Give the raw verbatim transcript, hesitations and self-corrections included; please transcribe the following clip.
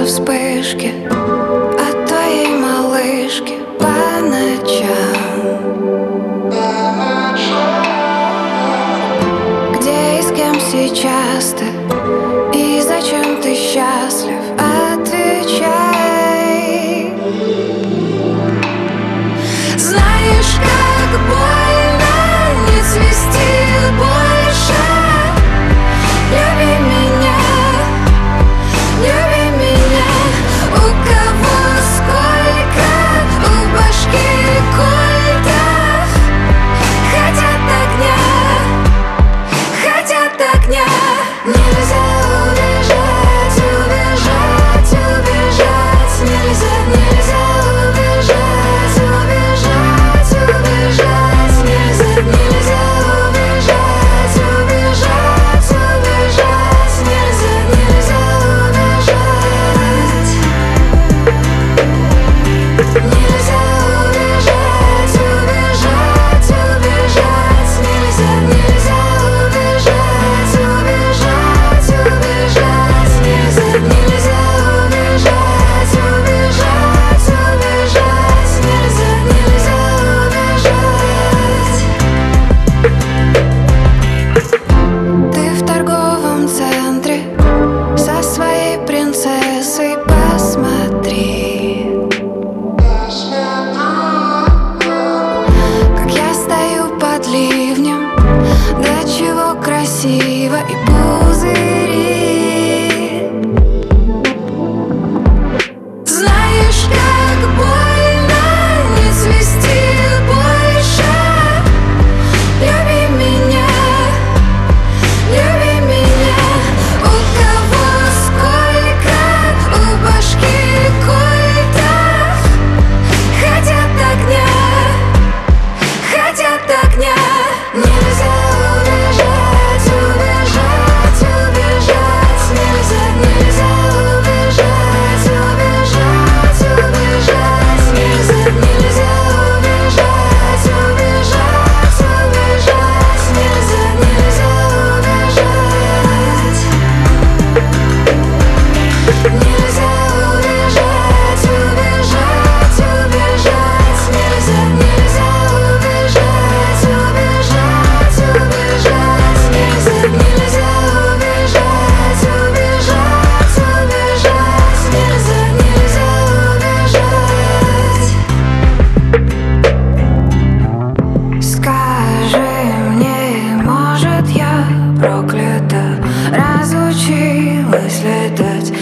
вспышки от твоей малышки по ночам. Где и с кем сейчас ты? И зачем ты счастлив? Отвечай. Знаешь, как больно не цвести больше. Люби меня, люби меня. У кого сколько у башки кольтов. Хотят огня, хотят огня. Нельзя убежать, убежать, убежать. Нельзя, нельзя убежать, убежать, убежать. Нельзя, нельзя убежать, убежать, убежать. Нельзя, нельзя убежать. Нельзя убежать, убежать, убежать. Нельзя, нельзя убежать, убежать, убежать. Нельзя, нельзя убежать, убежать, убежать. Нельзя, нельзя убежать. Ты в торговом центре со своей принцессой, посмотри, как я стою под ливнем, до чего красиво и пузыри. Знаешь, как больно не цвести больше. Люби меня, люби меня. У кого сколько у башки кольтов. Хотят огня, хотят огня. Нельзя убежать, убежать, убежать. Нельзя, нельзя убежать, убежать, убежать. Нельзя, нельзя убежать, убежать, убежать. Нельзя, нельзя убежать. Нельзя убежать, убежать, убежать. Нельзя, нельзя убежать, убежать, убежать. Нельзя, нельзя убежать, убежать, убежать. Нельзя, нельзя убежать. Скажи мне, может, я проклята, разучилась летать